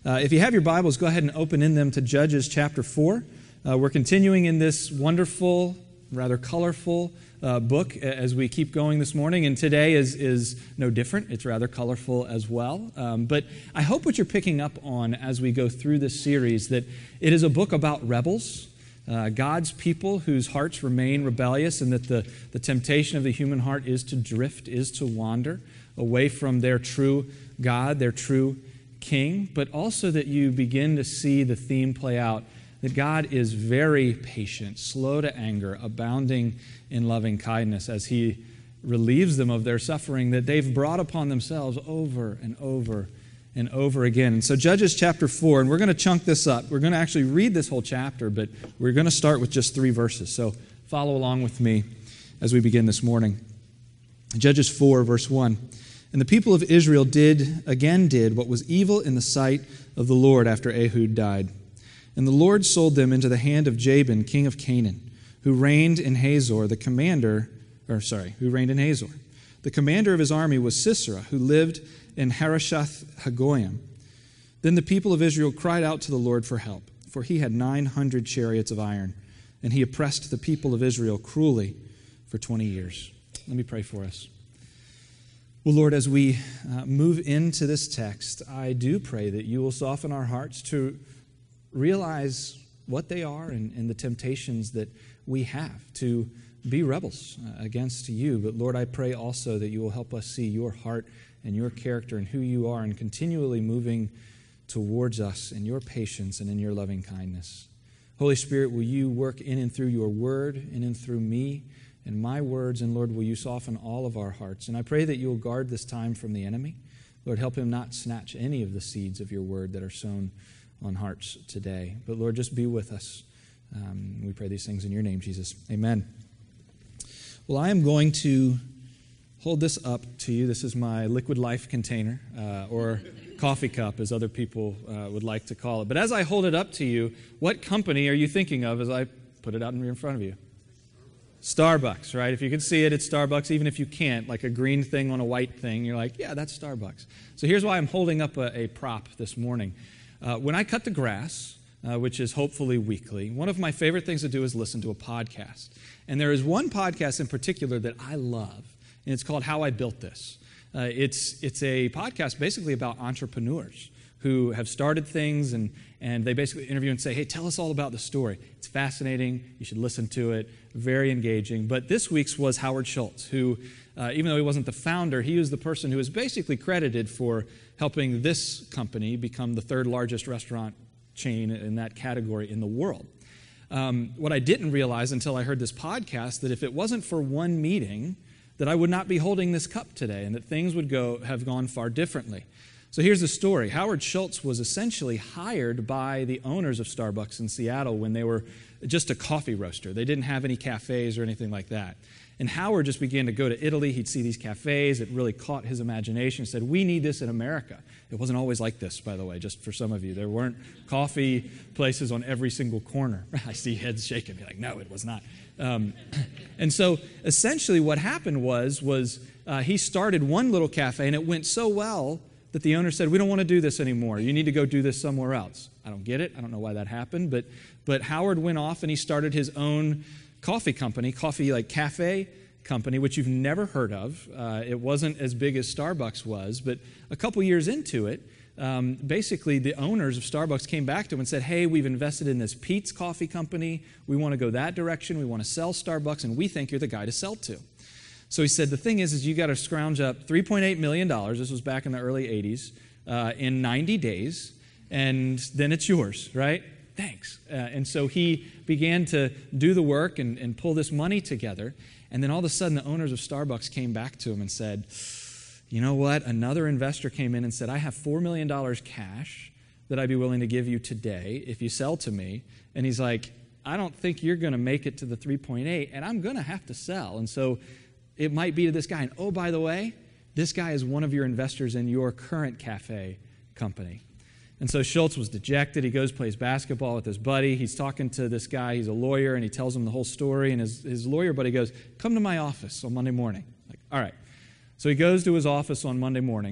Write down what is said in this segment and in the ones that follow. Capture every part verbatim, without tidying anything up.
Uh, if you have your Bibles, go ahead and open in them to Judges chapter four. Uh, we're continuing in this wonderful, rather colorful uh, book as we keep going this morning, and today is, is no different. It's rather colorful as well. Um, but I hope what you're picking up on as we go through this series, that it is a book about rebels, uh, God's people whose hearts remain rebellious, and that the, the temptation of the human heart is to drift, is to wander away from their true God, their true King, but also that you begin to see the theme play out, that God is very patient, slow to anger, abounding in loving kindness as He relieves them of their suffering that they've brought upon themselves over and over and over again. And so Judges chapter four, and we're going to chunk this up. We're going to actually read this whole chapter, but we're going to start with just three verses. So follow along with me as we begin this morning. Judges four, verse one. And the people of Israel did, again did, what was evil in the sight of the Lord after Ehud died. And the Lord sold them into the hand of Jabin, king of Canaan, who reigned in Hazor, the commander, or sorry, who reigned in Hazor. The commander of his army was Sisera, who lived in Harosheth Hagoyim. Then the people of Israel cried out to the Lord for help, for he had nine hundred chariots of iron, and he oppressed the people of Israel cruelly for twenty years. Let me pray for us. Well, Lord, as we uh, move into this text, I do pray that you will soften our hearts to realize what they are and, and the temptations that we have to be rebels uh, against you. But Lord, I pray also that you will help us see your heart and your character and who you are, and continually moving towards us in your patience and in your loving kindness. Holy Spirit, will you work in and through your word, in and through me and my words, and Lord, will you soften all of our hearts. And I pray that you will guard this time from the enemy. Lord, help him not snatch any of the seeds of your word that are sown on hearts today. But Lord, just be with us. Um, we pray these things in your name, Jesus. Amen. Well, I am going to hold this up to you. This is my Liquid Life container, uh, or coffee cup, as other people uh, would like to call it. But as I hold it up to you, what company are you thinking of as I put it out in front of you? Starbucks, right? If you can see it, it's Starbucks. Even if you can't, like a green thing on a white thing, you're like, yeah, that's Starbucks. So here's why I'm holding up a, a prop this morning. Uh, when I cut the grass, uh, which is hopefully weekly, one of my favorite things to do is listen to a podcast. And there is one podcast in particular that I love, and it's called How I Built This. Uh, it's, it's a podcast basically about entrepreneurs who have started things, and, and they basically interview and say, hey, tell us all about the story. It's fascinating. You should listen to it. Very engaging. But this week's was Howard Schultz, who, uh, even though he wasn't the founder, he was the person who is basically credited for helping this company become the third largest restaurant chain in that category in the world. Um, what I didn't realize until I heard this podcast, that if it wasn't for one meeting, that I would not be holding this cup today, and that things would go have gone far differently. So here's the story. Howard Schultz was essentially hired by the owners of Starbucks in Seattle when they were just a coffee roaster. They didn't have any cafes or anything like that. And Howard just began to go to Italy. He'd see these cafes. It really caught his imagination. He said, we need this in America. It wasn't always like this, by the way, just for some of you. There weren't coffee places on every single corner. I see heads shaking. You're like, no, it was not. Um, and so essentially what happened was, was uh, he started one little cafe, and it went so well that the owner said, we don't want to do this anymore. You need to go do this somewhere else. I don't get it. I don't know why that happened. But but Howard went off and he started his own coffee company, coffee like cafe company, which you've never heard of. Uh, it wasn't as big as Starbucks was. But a couple years into it, um, basically the owners of Starbucks came back to him and said, hey, we've invested in this Peet's Coffee Company. We want to go that direction. We want to sell Starbucks, and we think you're the guy to sell to. So he said, the thing is, is you got to scrounge up three point eight million dollars, this was back in the early eighties, uh, in ninety days, and then it's yours, right? Thanks. Uh, and so he began to do the work and, and pull this money together, and then all of a sudden the owners of Starbucks came back to him and said, you know what? Another investor came in and said, I have four million dollars cash that I'd be willing to give you today if you sell to me. And he's like, I don't think you're going to make it to the three point eight, and I'm going to have to sell. And so it might be to this guy. And oh, by the way, this guy is one of your investors in your current cafe company. And so Schultz was dejected. He goes, plays basketball with his buddy. He's talking to this guy. He's a lawyer, and he tells him the whole story. And his, his lawyer buddy goes, come to my office on Monday morning. Like, all right. So he goes to his office on Monday morning,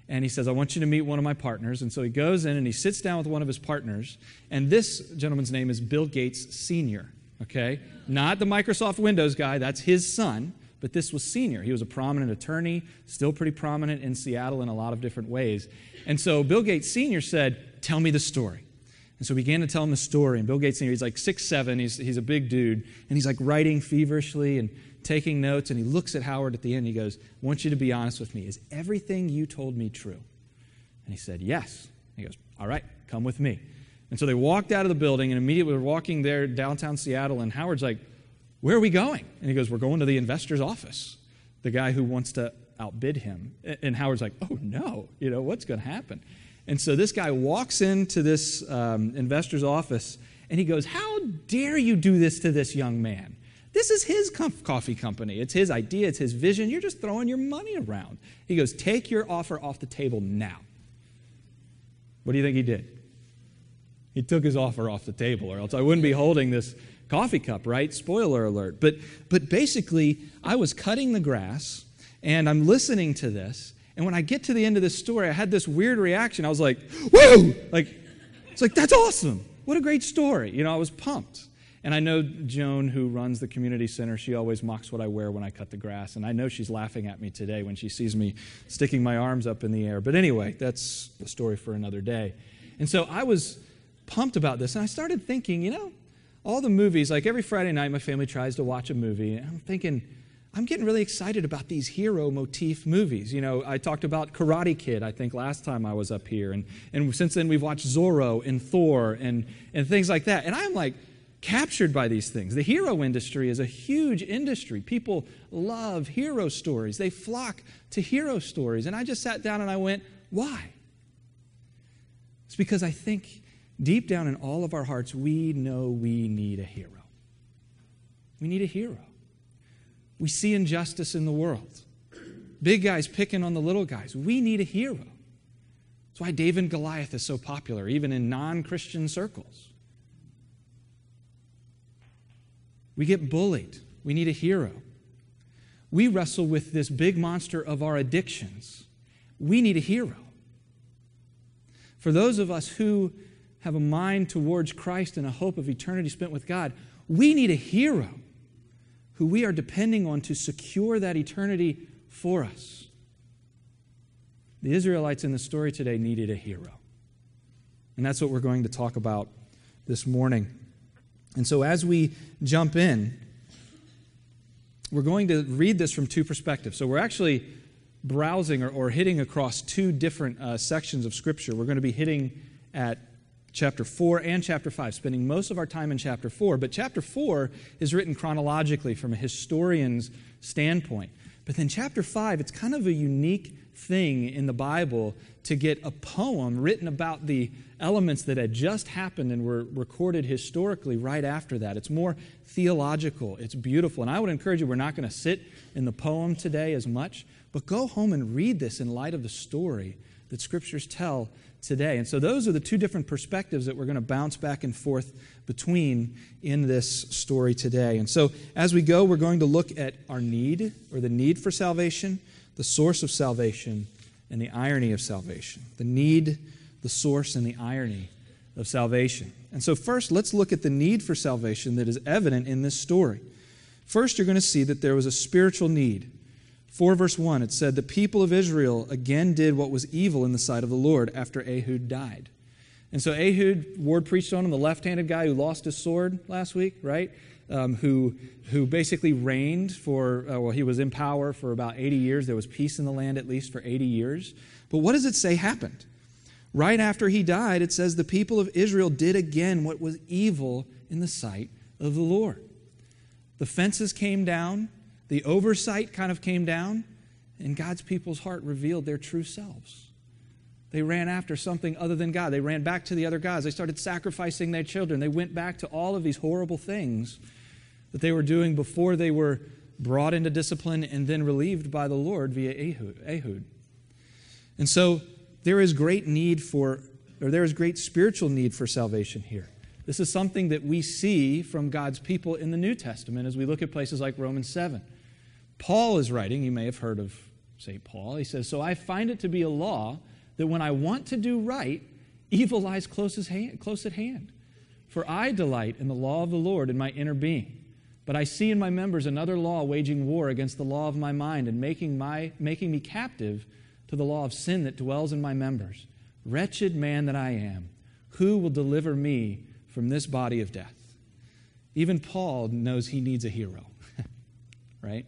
And he says, I want you to meet one of my partners. And so he goes in and he sits down with one of his partners. And this gentleman's name is Bill Gates Senior, okay? Not the Microsoft Windows guy. That's his son. But this was Senior. He was a prominent attorney, still pretty prominent in Seattle in a lot of different ways. And so Bill Gates Senior said, tell me the story. And so he began to tell him the story. And Bill Gates Senior, he's like six seven, he's, he's a big dude. And he's like writing feverishly and taking notes. And he looks at Howard at the end. He goes, I want you to be honest with me. Is everything you told me true? And he said, yes. He goes, all right, come with me. And so they walked out of the building, and immediately we're walking there downtown Seattle. And Howard's like, where are we going? And he goes, we're going to the investor's office, the guy who wants to outbid him. And Howard's like, oh, no, you know, what's going to happen? And so this guy walks into this um, investor's office, and he goes, how dare you do this to this young man? This is his com- coffee company. It's his idea. It's his vision. You're just throwing your money around. He goes, take your offer off the table now. What do you think he did? He took his offer off the table, or else I wouldn't be holding this coffee cup, right? Spoiler alert. But but basically, I was cutting the grass, and I'm listening to this, and when I get to the end of this story, I had this weird reaction. I was like, whoa! Like, it's like, that's awesome. What a great story. You know, I was pumped. And I know Joan, who runs the community center, she always mocks what I wear when I cut the grass, and I know she's laughing at me today when she sees me sticking my arms up in the air. But anyway, that's the story for another day. And so I was pumped about this, and I started thinking, you know, all the movies, like every Friday night, my family tries to watch a movie, and I'm thinking, I'm getting really excited about these hero motif movies. You know, I talked about Karate Kid, I think, last time I was up here, and, and since then we've watched Zorro and Thor and, and things like that, and I'm like captured by these things. The hero industry is a huge industry. People love hero stories. They flock to hero stories, and I just sat down and I went, why? It's because I think deep down in all of our hearts, we know we need a hero. We need a hero. We see injustice in the world. Big guys picking on the little guys. We need a hero. That's why David and Goliath is so popular, even in non-Christian circles. We get bullied. We need a hero. We wrestle with this big monster of our addictions. We need a hero. For those of us who have a mind towards Christ and a hope of eternity spent with God, we need a hero who we are depending on to secure that eternity for us. The Israelites in the story today needed a hero. And that's what we're going to talk about this morning. And so as we jump in, we're going to read this from two perspectives. So we're actually browsing or, or hitting across two different uh, sections of Scripture. We're going to be hitting at chapter four and chapter five, spending most of our time in chapter four. But chapter four is written chronologically from a historian's standpoint. But then chapter five, it's kind of a unique thing in the Bible to get a poem written about the elements that had just happened and were recorded historically right after that. It's more theological. It's beautiful. And I would encourage you, we're not going to sit in the poem today as much, but go home and read this in light of the story that Scriptures tell today. And so those are the two different perspectives that we're going to bounce back and forth between in this story today. And so as we go, we're going to look at our need, or the need for salvation, the source of salvation, and the irony of salvation. The need, the source, and the irony of salvation. And so first, let's look at the need for salvation that is evident in this story. First, you're going to see that there was a spiritual need. four verse one, it said, the people of Israel again did what was evil in the sight of the Lord after Ehud died. And so Ehud, Ward preached on him, the left-handed guy who lost his sword last week, right? Um, who who basically reigned for, uh, well, he was in power for about eighty years. There was peace in the land at least for eighty years. But what does it say happened? Right after he died, it says the people of Israel did again what was evil in the sight of the Lord. The fences came down. The oversight kind of came down, and God's people's heart revealed their true selves. They ran after something other than God. They ran back to the other gods. They started sacrificing their children. They went back to all of these horrible things that they were doing before they were brought into discipline and then relieved by the Lord via Ehud. And so there is great need for, or there is great spiritual need for salvation here. This is something that we see from God's people in the New Testament as we look at places like Romans seven. Paul is writing, you may have heard of Saint Paul. He says, so I find it to be a law that when I want to do right, evil lies close, as hand, close at hand. For I delight in the law of the Lord in my inner being. But I see in my members another law waging war against the law of my mind and making, my, making me captive to the law of sin that dwells in my members. Wretched man that I am, who will deliver me from this body of death? Even Paul knows he needs a hero, right?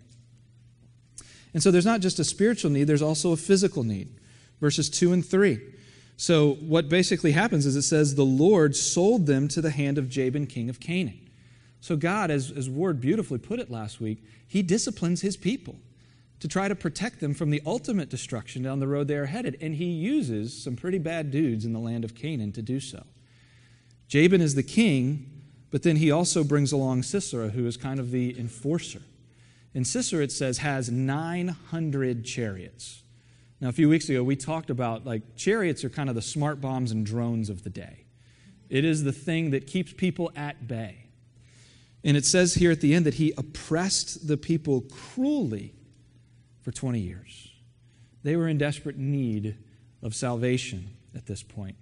And so there's not just a spiritual need, there's also a physical need. Verses two and three. So what basically happens is it says, the Lord sold them to the hand of Jabin, king of Canaan. So God, as, as Ward beautifully put it last week, he disciplines his people to try to protect them from the ultimate destruction down the road they are headed. And he uses some pretty bad dudes in the land of Canaan to do so. Jabin is the king, but then he also brings along Sisera, who is kind of the enforcer. And Sisera, it says, has nine hundred chariots. Now, a few weeks ago, we talked about, like, chariots are kind of the smart bombs and drones of the day. It is the thing that keeps people at bay. And it says here at the end that he oppressed the people cruelly for twenty years. They were in desperate need of salvation at this point.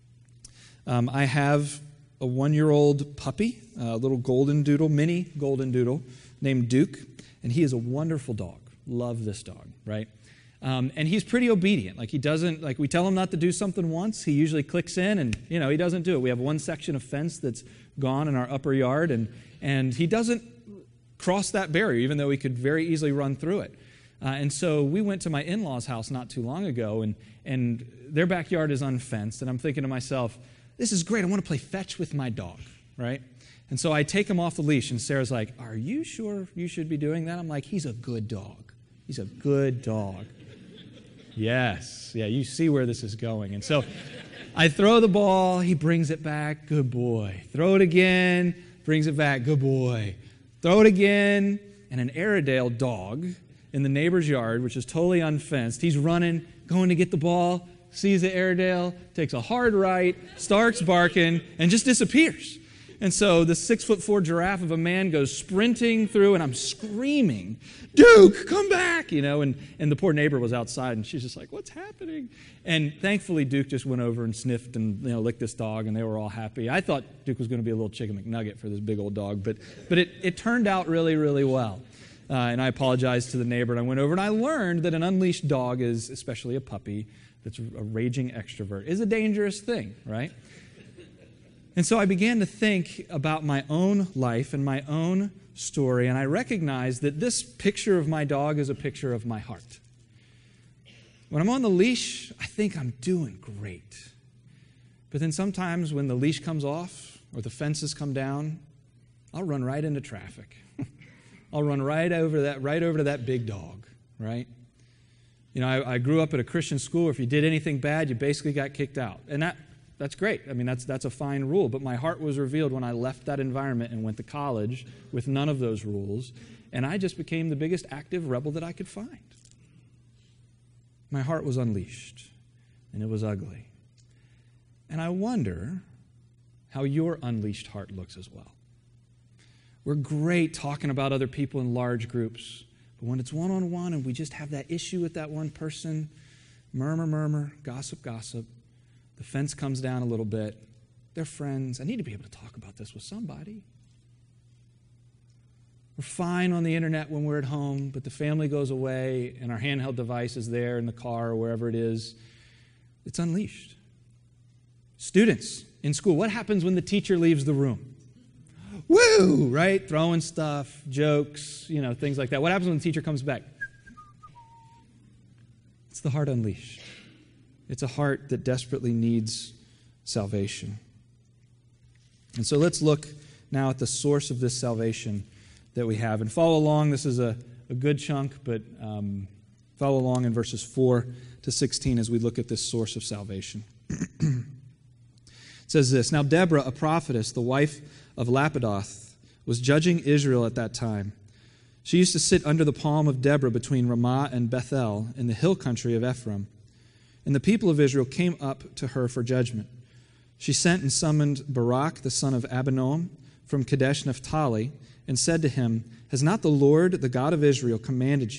Um, I have a one-year-old puppy, a little golden doodle, mini golden doodle, named Duke, and he is a wonderful dog. Love this dog, right? Um, and he's pretty obedient. Like he doesn't, like we tell him not to do something once, he usually clicks in and, you know, he doesn't do it. We have one section of fence that's gone in our upper yard, and, and he doesn't cross that barrier, even though he could very easily run through it. Uh, and so we went to my in-laws' house not too long ago, and, and their backyard is unfenced, and I'm thinking to myself, this is great, I want to play fetch with my dog, right? And so I take him off the leash, and Sarah's like, are you sure you should be doing that? I'm like, he's a good dog. He's a good dog. Yes, yeah, you see where this is going. And so I throw the ball, he brings it back, good boy. Throw it again, brings it back, good boy. Throw it again, and an Airedale dog in the neighbor's yard, which is totally unfenced, he's running, going to get the ball, sees the Airedale, takes a hard right, starts barking, and just disappears. And so the six-foot-four giraffe of a man goes sprinting through, and I'm screaming, Duke, come back! You know, and, and the poor neighbor was outside, and she's just like, what's happening? And thankfully, Duke just went over and sniffed and, you know, licked this dog, and they were all happy. I thought Duke was going to be a little chicken McNugget for this big old dog, but, but it, it turned out really, really well. Uh, and I apologized to the neighbor, and I went over, and I learned that an unleashed dog is, especially a puppy, that's a raging extrovert, is a dangerous thing, right? And so I began to think about my own life and my own story, and I recognized that this picture of my dog is a picture of my heart. When I'm on the leash, I think I'm doing great. But then sometimes when the leash comes off or the fences come down, I'll run right into traffic. I'll run right over that, right over to that big dog, right? You know, I, I grew up at a Christian school. If you did anything bad, you basically got kicked out. And that That's great. I mean, that's that's a fine rule. But my heart was revealed when I left that environment and went to college with none of those rules. And I just became the biggest active rebel that I could find. My heart was unleashed, and it was ugly. And I wonder how your unleashed heart looks as well. We're great talking about other people in large groups. But when it's one-on-one and we just have that issue with that one person, murmur, murmur, gossip, gossip, the fence comes down a little bit. They're friends. I need to be able to talk about this with somebody. We're fine on the internet when we're at home, but the family goes away and our handheld device is there in the car or wherever it is. It's unleashed. Students in school, what happens when the teacher leaves the room? Woo, right? Throwing stuff, jokes, you know, things like that. What happens when the teacher comes back? It's the heart unleashed. It's a heart that desperately needs salvation. And so let's look now at the source of this salvation that we have. And follow along. This is a, a good chunk, but um, follow along in verses four to sixteen as we look at this source of salvation. It says this, Now Deborah, a prophetess, the wife of Lapidoth, was judging Israel at that time. She used to sit under the palm of Deborah between Ramah and Bethel in the hill country of Ephraim. And the people of Israel came up to her for judgment. She sent and summoned Barak, the son of Abinoam, from Kadesh Naphtali, and said to him, Has not the Lord, the God of Israel, commanded you,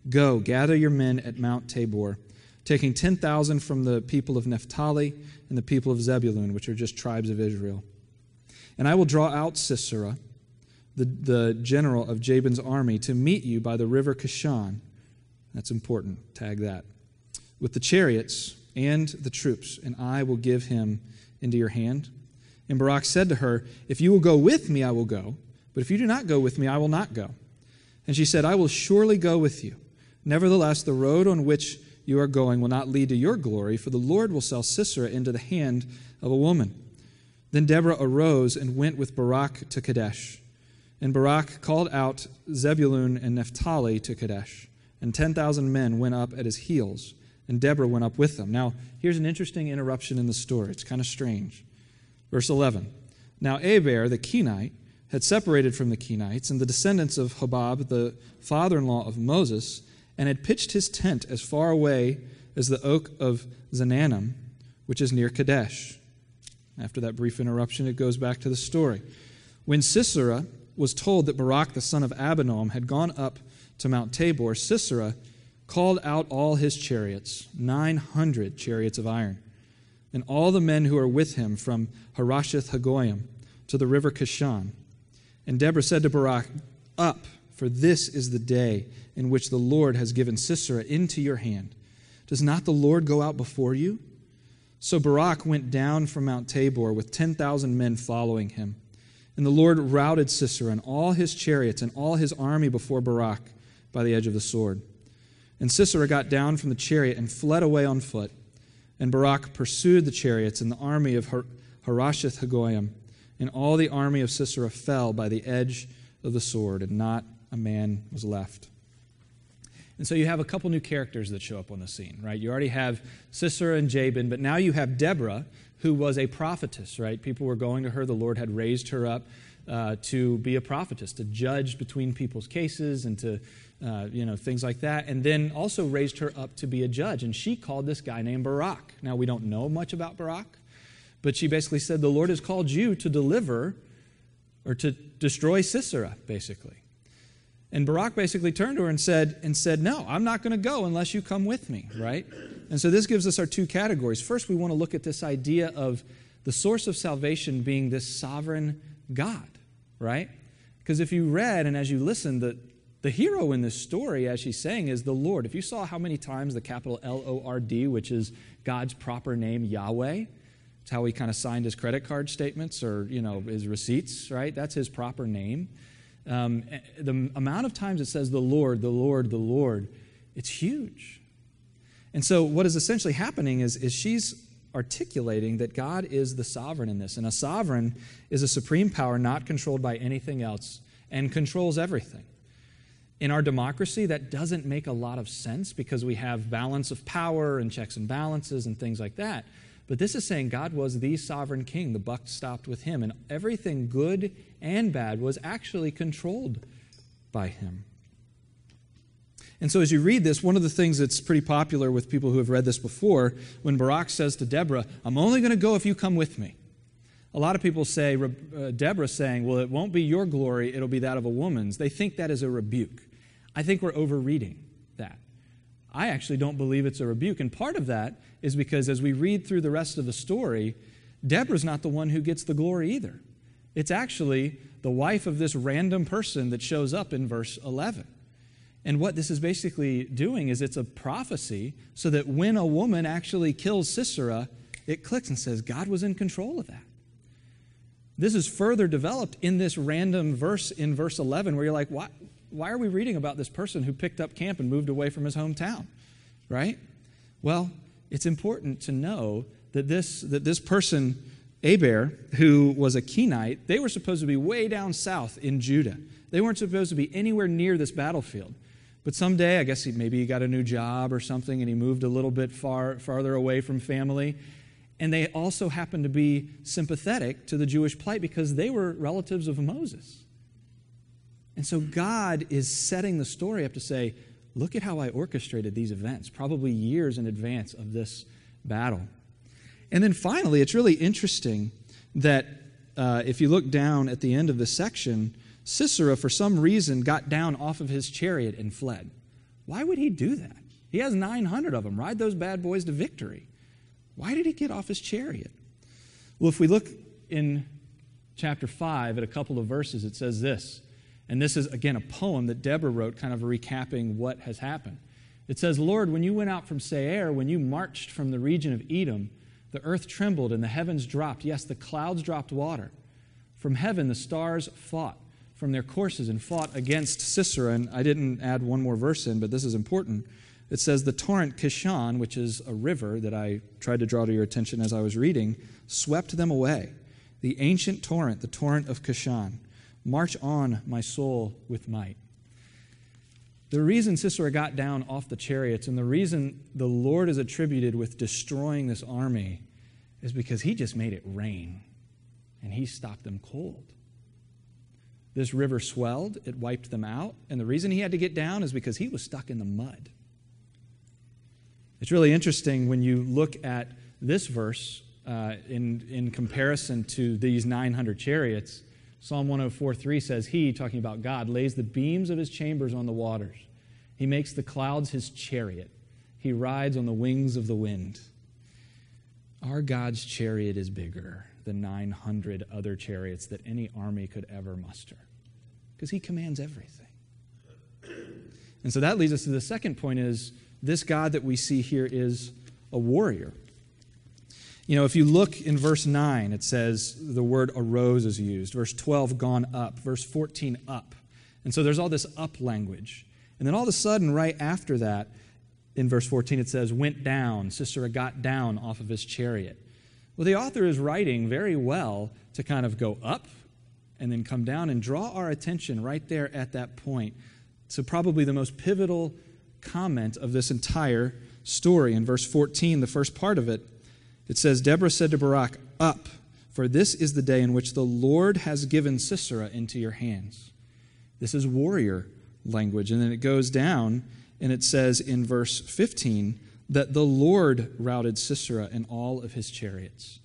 Go, gather your men at Mount Tabor, taking ten thousand from the people of Naphtali and the people of Zebulun, which are just tribes of Israel. And I will draw out Sisera, the, the general of Jabin's army, to meet you by the river Kishon. That's important. Tag that. With the chariots and the troops, and I will give him into your hand. And Barak said to her, if you will go with me, I will go. But if you do not go with me, I will not go. And she said, I will surely go with you. Nevertheless, the road on which you are going will not lead to your glory, for the Lord will sell Sisera into the hand of a woman. Then Deborah arose and went with Barak to Kadesh. And Barak called out Zebulun and Naphtali to Kadesh. And ten thousand men went up at his heels, and Deborah went up with them. Now, here's an interesting interruption in the story. It's kind of strange. Verse eleven. Now Eber, the Kenite, had separated from the Kenites and the descendants of Hobab, the father-in-law of Moses, and had pitched his tent as far away as the oak of Zananim, which is near Kadesh. After that brief interruption, it goes back to the story. When Sisera was told that Barak, the son of Abinoam, had gone up to Mount Tabor, Sisera called out all his chariots, nine hundred chariots of iron, and all the men who are with him from Harosheth Hagoyim to the river Kishon. And Deborah said to Barak, up, for this is the day in which the Lord has given Sisera into your hand. Does not the Lord go out before you? So Barak went down from Mount Tabor with ten thousand men following him. And the Lord routed Sisera and all his chariots and all his army before Barak by the edge of the sword. And Sisera got down from the chariot and fled away on foot. And Barak pursued the chariots and the army of Harosheth Hagoyim. And all the army of Sisera fell by the edge of the sword, and not a man was left. And so you have a couple new characters that show up on the scene, right? You already have Sisera and Jabin, but now you have Deborah, who was a prophetess, right? People were going to her. The Lord had raised her up uh, to be a prophetess, to judge between people's cases and to, uh, you know, things like that. And then also raised her up to be a judge. And she called this guy named Barak. Now, we don't know much about Barak, but she basically said, the Lord has called you to deliver or to destroy Sisera, basically. And Barak basically turned to her and said, and said, no, I'm not going to go unless you come with me, right? And so this gives us our two categories. First, we want to look at this idea of the source of salvation being this sovereign God, right? Because if you read and as you listen, the, the hero in this story, as she's saying, is the Lord. If you saw how many times the capital L O R D, which is God's proper name, Yahweh, it's how he kind of signed his credit card statements or, you know, his receipts, right? That's his proper name. Um, the amount of times it says the Lord, the Lord, the Lord, it's huge. And so what is essentially happening is, is she's articulating that God is the sovereign in this. And a sovereign is a supreme power not controlled by anything else and controls everything. In our democracy, that doesn't make a lot of sense because we have balance of power and checks and balances and things like that. But this is saying God was the sovereign king. The buck stopped with him. And everything good and bad was actually controlled by him. And so as you read this, one of the things that's pretty popular with people who have read this before, when Barak says to Deborah, I'm only going to go if you come with me. A lot of people say, uh, Deborah saying, well, it won't be your glory, it'll be that of a woman's. They think that is a rebuke. I think we're overreading that. I actually don't believe it's a rebuke. And part of that is because as we read through the rest of the story, Deborah's not the one who gets the glory either. It's actually the wife of this random person that shows up in verse eleven. And what this is basically doing is it's a prophecy so that when a woman actually kills Sisera, it clicks and says God was in control of that. This is further developed in this random verse in verse eleven where you're like, why, why are we reading about this person who picked up camp and moved away from his hometown, right? Well, it's important to know that this, that this person, Eber, who was a Kenite, they were supposed to be way down south in Judah. They weren't supposed to be anywhere near this battlefield. But someday, I guess he, maybe he got a new job or something and he moved a little bit far farther away from family. And they also happened to be sympathetic to the Jewish plight because they were relatives of Moses. And so God is setting the story up to say, look at how I orchestrated these events, probably years in advance of this battle. And then finally, it's really interesting that uh, if you look down at the end of the section, Sisera, for some reason, got down off of his chariot and fled. Why would he do that? He has nine hundred of them. Ride those bad boys to victory. Why did he get off his chariot? Well, if we look in chapter five at a couple of verses, it says this. And this is, again, a poem that Deborah wrote, kind of recapping what has happened. It says, Lord, when you went out from Seir, when you marched from the region of Edom, the earth trembled and the heavens dropped. Yes, the clouds dropped water. From heaven, the stars fought from their courses and fought against Sisera. And I didn't add one more verse in, but this is important. It says, the torrent Kishon, which is a river that I tried to draw to your attention as I was reading, swept them away. The ancient torrent, the torrent of Kishon. March on, my soul, with might. The reason Sisera got down off the chariots and the reason the Lord is attributed with destroying this army is because he just made it rain and he stopped them cold. This river swelled, it wiped them out, and the reason he had to get down is because he was stuck in the mud. It's really interesting when you look at this verse uh, in, in comparison to these nine hundred chariots. Psalm one oh four three says, he, talking about God, lays the beams of his chambers on the waters. He makes the clouds his chariot. He rides on the wings of the wind. Our God's chariot is bigger than nine hundred other chariots that any army could ever muster, because he commands everything. And so that leads us to the second point is, this God that we see here is a warrior. You know, if you look in verse nine, it says the word arose is used. Verse twelve, gone up. Verse fourteen, up. And so there's all this up language. And then all of a sudden, right after that, in verse fourteen, it says, went down. Sisera got down off of his chariot. Well, the author is writing very well to kind of go up and then come down and draw our attention right there at that point. So probably the most pivotal comment of this entire story. In verse fourteen, the first part of it, it says, Deborah said to Barak, up, for this is the day in which the Lord has given Sisera into your hands. This is warrior language. And then it goes down and it says in verse fifteen that the Lord routed Sisera and all of his chariots.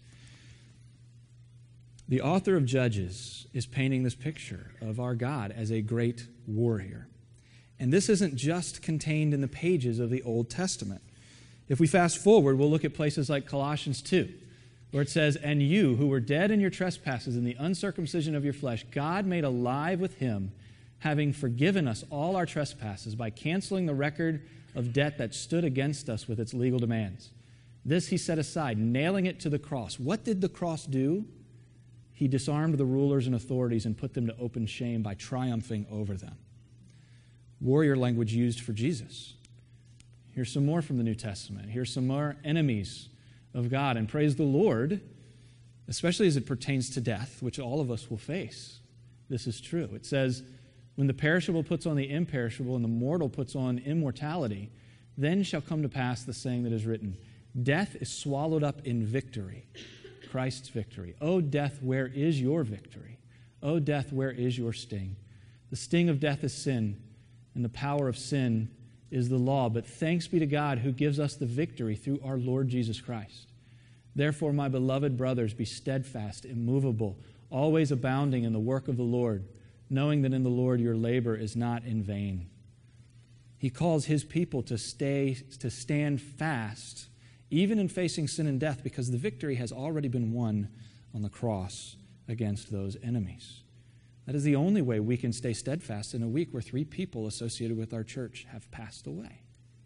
The author of Judges is painting this picture of our God as a great warrior. And this isn't just contained in the pages of the Old Testament. If we fast forward, we'll look at places like Colossians two, where it says, and you who were dead in your trespasses and the uncircumcision of your flesh, God made alive with him, having forgiven us all our trespasses by canceling the record of debt that stood against us with its legal demands. This he set aside, nailing it to the cross. What did the cross do? He disarmed the rulers and authorities and put them to open shame by triumphing over them. Warrior language used for Jesus. Here's some more from the New Testament. Here's some more enemies of God. And praise the Lord, especially as it pertains to death, which all of us will face. This is true. It says, when the perishable puts on the imperishable and the mortal puts on immortality, then shall come to pass the saying that is written, death is swallowed up in victory, Christ's victory. O death, where is your victory? O death, where is your sting? The sting of death is sin, and the power of sin is the law. But thanks be to God who gives us the victory through our Lord Jesus Christ. Therefore, my beloved brothers, be steadfast, immovable, always abounding in the work of the Lord, knowing that in the Lord your labor is not in vain. He calls his people to stay, to stand fast, even in facing sin and death, because the victory has already been won on the cross against those enemies. That is the only way we can stay steadfast in a week where three people associated with our church have passed away.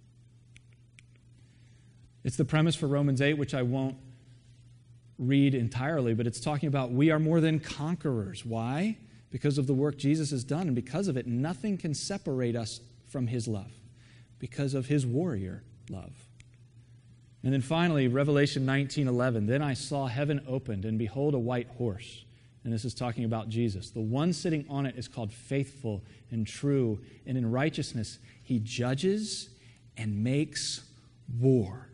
It's the premise for Romans eight, which I won't read entirely, but it's talking about we are more than conquerors. Why? Because of the work Jesus has done, and because of it, nothing can separate us from his love, because of his warrior love. And then finally, Revelation nineteen eleven, then I saw heaven opened, and behold, a white horse. And this is talking about Jesus. The one sitting on it is called Faithful and True, and in righteousness he judges and makes war.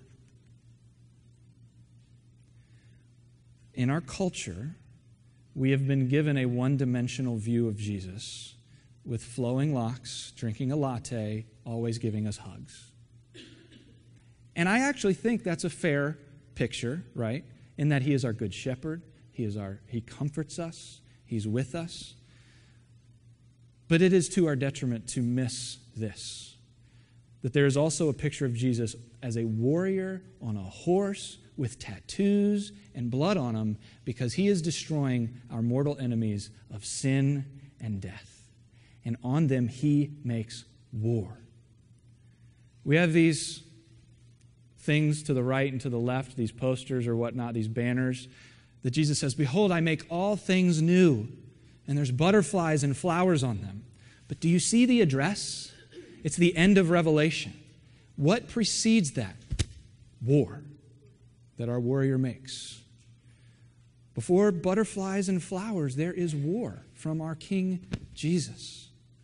In our culture, we have been given a one-dimensional view of Jesus with flowing locks, drinking a latte, always giving us hugs. And I actually think that's a fair picture, right? In that he is our good shepherd. He is our, he comforts us. He's with us. But it is to our detriment to miss this. that there is also a picture of Jesus as a warrior on a horse with tattoos and blood on him, because he is destroying our mortal enemies of sin and death. And on them he makes war. We have these things to the right and to the left, these posters or whatnot, these banners, that Jesus says, "Behold, I make all things new." And there's butterflies and flowers on them. But do you see the address? It's the end of Revelation. What precedes that? War that our warrior makes. Before butterflies and flowers, there is war from our King Jesus.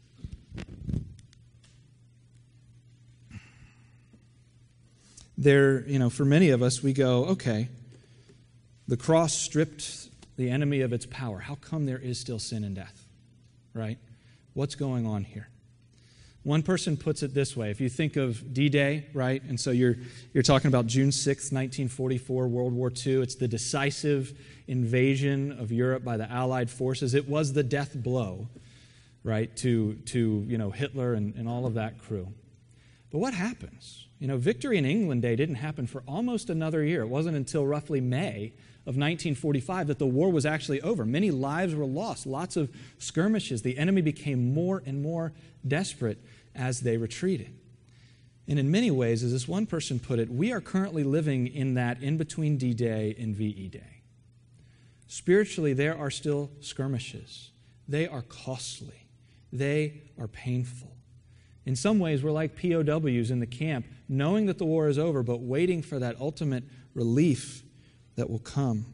There, you know, for many of us, we go, okay, the cross stripped the enemy of its power. How come there is still sin and death? Right? What's going on here? One person puts it this way. If you think of D-Day, right? And so you're you're talking about June sixth, nineteen forty-four, World War Two. It's the decisive invasion of Europe by the Allied forces. It was the death blow, right, to, to you know, Hitler and, and all of that crew. But what happens? You know, victory in England Day didn't happen for almost another year. It wasn't until roughly May of nineteen forty-five that the war was actually over. Many lives were lost, lots of skirmishes. The enemy became more and more desperate as they retreated. And in many ways, as this one person put it, we are currently living in that in-between D-Day and V E Day. Spiritually, there are still skirmishes. They are costly. They are painful. In some ways, we're like P O Ws in the camp, knowing that the war is over, but waiting for that ultimate relief that will come.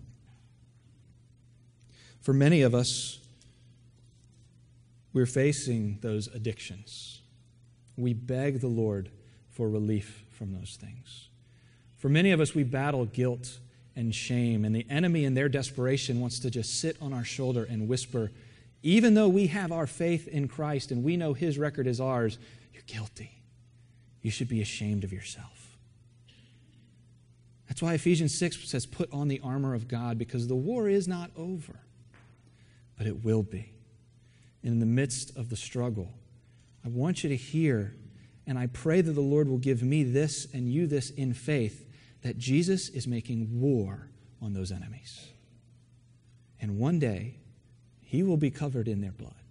For many of us, we're facing those addictions. We beg the Lord for relief from those things. For many of us, we battle guilt and shame, and the enemy in their desperation wants to just sit on our shoulder and whisper, even though we have our faith in Christ and we know his record is ours, you're guilty. You should be ashamed of yourself. That's why Ephesians six says, put on the armor of God, because the war is not over, but it will be. And in the midst of the struggle, I want you to hear, and I pray that the Lord will give me this and you this in faith, that Jesus is making war on those enemies. And one day, he will be covered in their blood.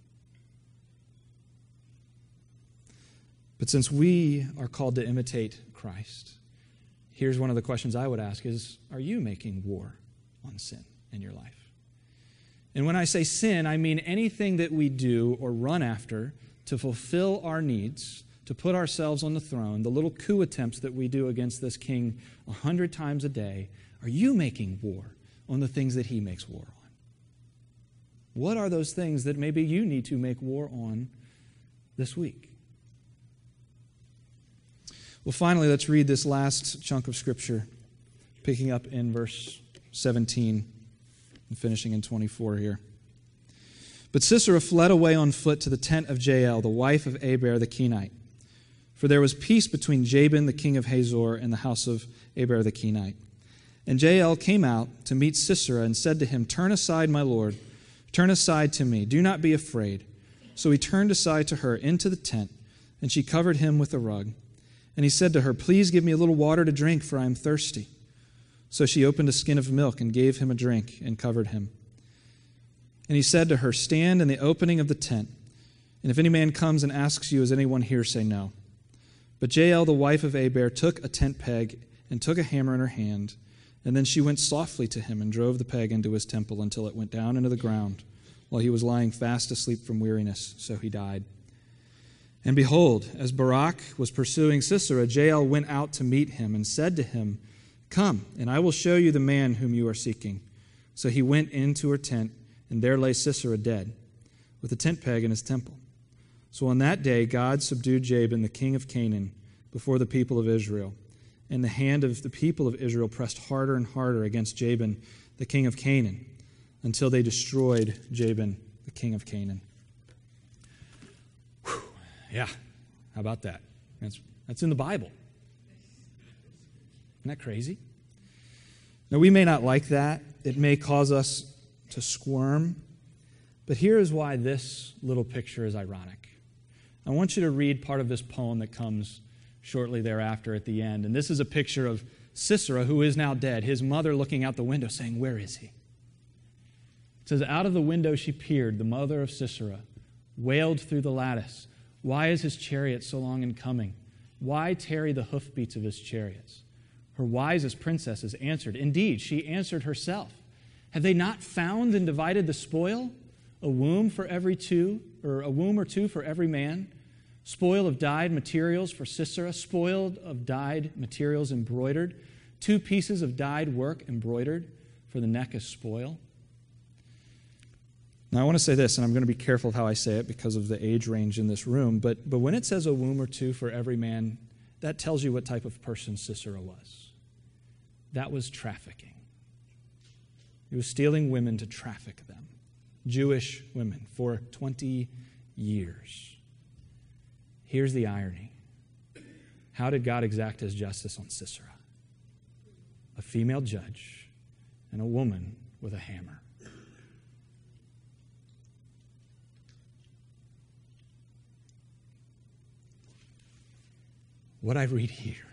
But since we are called to imitate Christ, here's one of the questions I would ask is, are you making war on sin in your life? And when I say sin, I mean anything that we do or run after to fulfill our needs, to put ourselves on the throne, the little coup attempts that we do against this king a hundred times a day. Are you making war on the things that he makes war on? What are those things that maybe you need to make war on this week? Well, finally, let's read this last chunk of Scripture, picking up in verse seventeen and finishing in twenty-four here. But Sisera fled away on foot to the tent of Jael, the wife of Aber the Kenite. For there was peace between Jabin, the king of Hazor, and the house of Aber the Kenite. And Jael came out to meet Sisera and said to him, Turn aside, my lord, turn aside to me, do not be afraid. So he turned aside to her into the tent, and she covered him with a rug. And he said to her, Please give me a little water to drink, for I am thirsty. So she opened a skin of milk and gave him a drink and covered him. And he said to her, Stand in the opening of the tent, and if any man comes and asks you, Is anyone here? Say no. But Jael, the wife of Aber, took a tent peg and took a hammer in her hand, and then she went softly to him and drove the peg into his temple until it went down into the ground, while he was lying fast asleep from weariness, so he died. And behold, as Barak was pursuing Sisera, Jael went out to meet him and said to him, Come, and I will show you the man whom you are seeking. So he went into her tent, and there lay Sisera dead, with a tent peg in his temple. So on that day God subdued Jabin, the king of Canaan, before the people of Israel. And the hand of the people of Israel pressed harder and harder against Jabin, the king of Canaan, until they destroyed Jabin, the king of Canaan. Whew. Yeah, how about that? That's, that's in the Bible. Isn't that crazy? Now, we may not like that. It may cause us to squirm. But here is why this little picture is ironic. I want you to read part of this poem that comes shortly thereafter at the end. And this is a picture of Sisera, who is now dead, his mother looking out the window saying, "Where is he?" It says, "Out of the window she peered, the mother of Sisera, wailed through the lattice, 'Why is his chariot so long in coming? Why tarry the hoofbeats of his chariots?' Her wisest princesses answered. Indeed, she answered herself. 'Have they not found and divided the spoil? A womb for every two, or a womb or two for every man? Spoil of dyed materials for Sisera, spoiled of dyed materials embroidered, two pieces of dyed work embroidered for the neck as spoil.'" Now, I want to say this, and I'm going to be careful of how I say it because of the age range in this room, but, but when it says a womb or two for every man, that tells you what type of person Sisera was. That was trafficking. He was stealing women to traffic them, Jewish women, for twenty years. Here's the irony. How did God exact his justice on Sisera? A female judge and a woman with a hammer. What I read here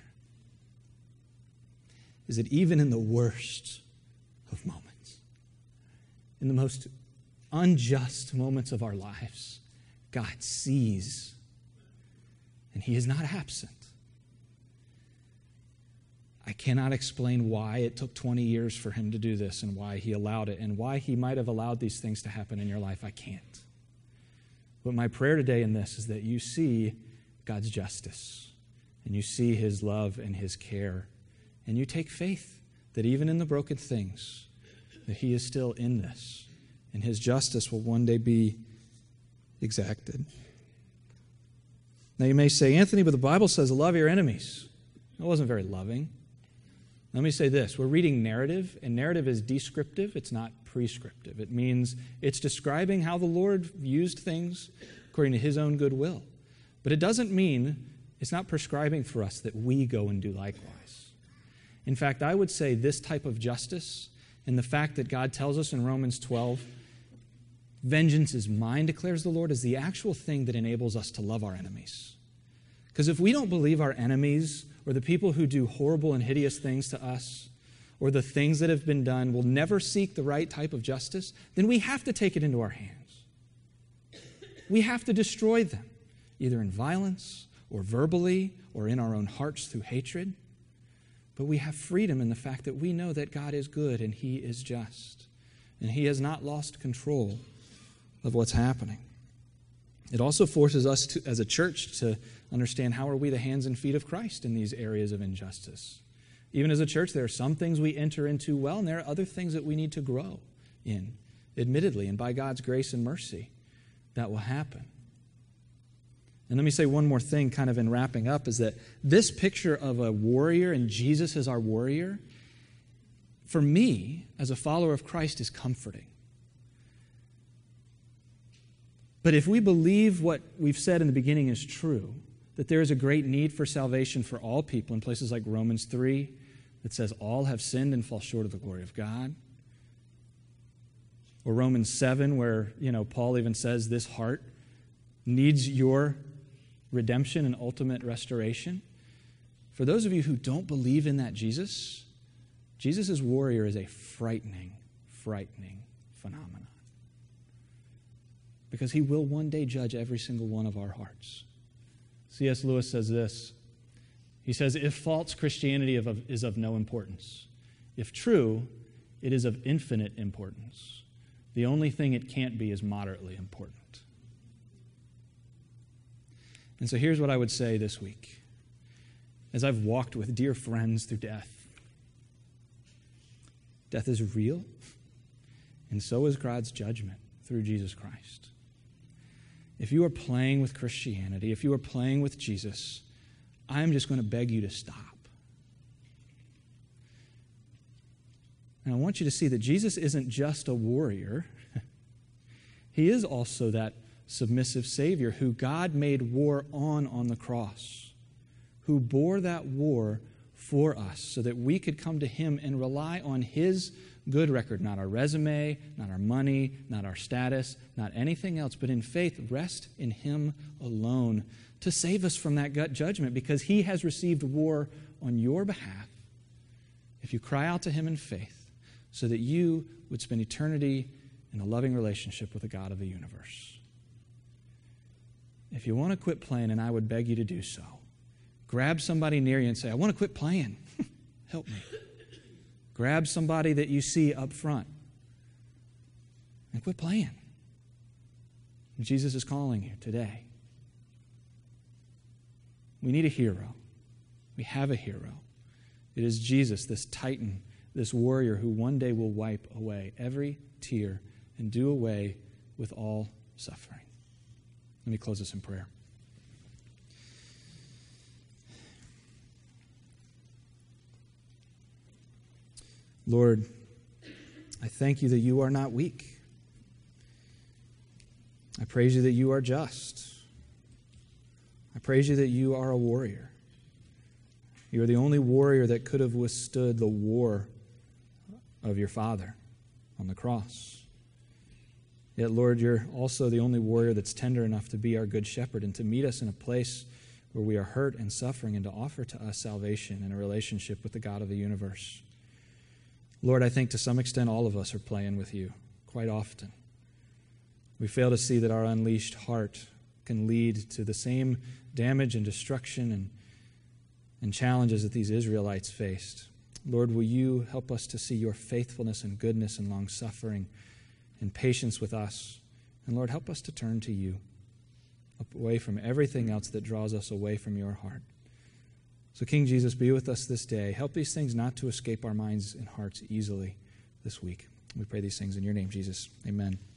is that even in the worst of moments, in the most unjust moments of our lives, God sees, and he is not absent. I cannot explain why it took twenty years for him to do this and why he allowed it and why he might have allowed these things to happen in your life. I can't. But my prayer today in this is that you see God's justice. And you see his love and his care. And you take faith that even in the broken things, that he is still in this. And his justice will one day be exacted. Now you may say, "Anthony, but the Bible says love your enemies." That wasn't very loving. Let me say this. We're reading narrative, and narrative is descriptive. It's not prescriptive. It means it's describing how the Lord used things according to his own good will. But it doesn't mean, it's not prescribing for us that we go and do likewise. In fact, I would say this type of justice and the fact that God tells us in Romans twelve, "Vengeance is mine, declares the Lord," is the actual thing that enables us to love our enemies. Because if we don't believe our enemies or the people who do horrible and hideous things to us or the things that have been done will never seek the right type of justice, then we have to take it into our hands. We have to destroy them, either in violence or verbally, or in our own hearts through hatred. But we have freedom in the fact that we know that God is good and he is just. And he has not lost control of what's happening. It also forces us to, as a church to understand how are we the hands and feet of Christ in these areas of injustice. Even as a church, there are some things we enter into well, and there are other things that we need to grow in, admittedly, and by God's grace and mercy, that will happen. And let me say one more thing kind of in wrapping up, is that this picture of a warrior and Jesus as our warrior, for me, as a follower of Christ, is comforting. But if we believe what we've said in the beginning is true, that there is a great need for salvation for all people in places like Romans three, that says all have sinned and fall short of the glory of God, or Romans seven, where, you know, Paul even says this heart needs your redemption and ultimate restoration. For those of you who don't believe in that Jesus, Jesus' warrior is a frightening, frightening phenomenon. Because he will one day judge every single one of our hearts. C S Lewis says this. He says, "If false Christianity is of no importance, if true, it is of infinite importance. The only thing it can't be is moderately important." And so here's what I would say this week. As I've walked with dear friends through death, death is real, and so is God's judgment through Jesus Christ. If you are playing with Christianity, if you are playing with Jesus, I'm just going to beg you to stop. And I want you to see that Jesus isn't just a warrior. He is also that submissive Savior who God made war on on the cross, who bore that war for us so that we could come to him and rely on his good record, not our resume, not our money, not our status, not anything else, but in faith, rest in him alone to save us from that gut judgment, because he has received war on your behalf if you cry out to him in faith, so that you would spend eternity in a loving relationship with the God of the universe. If you want to quit playing, and I would beg you to do so, grab somebody near you and say, I want to quit playing. Help me. Grab somebody that you see up front and quit playing. Jesus is calling you today. We need a hero. We have a hero. It is Jesus, this titan, this warrior who one day will wipe away every tear and do away with all suffering. Let me close this in prayer. Lord, I thank you that you are not weak. I praise you that you are just. I praise you that you are a warrior. You are the only warrior that could have withstood the war of your Father on the cross. Yet, Lord, you're also the only warrior that's tender enough to be our good shepherd and to meet us in a place where we are hurt and suffering and to offer to us salvation and a relationship with the God of the universe. Lord, I think to some extent all of us are playing with you quite often. We fail to see that our unleashed heart can lead to the same damage and destruction and, and challenges that these Israelites faced. Lord, will you help us to see your faithfulness and goodness and long-suffering and patience with us. And Lord, help us to turn to you, away from everything else that draws us away from your heart. So King Jesus, be with us this day. Help these things not to escape our minds and hearts easily this week. We pray these things in your name, Jesus. Amen.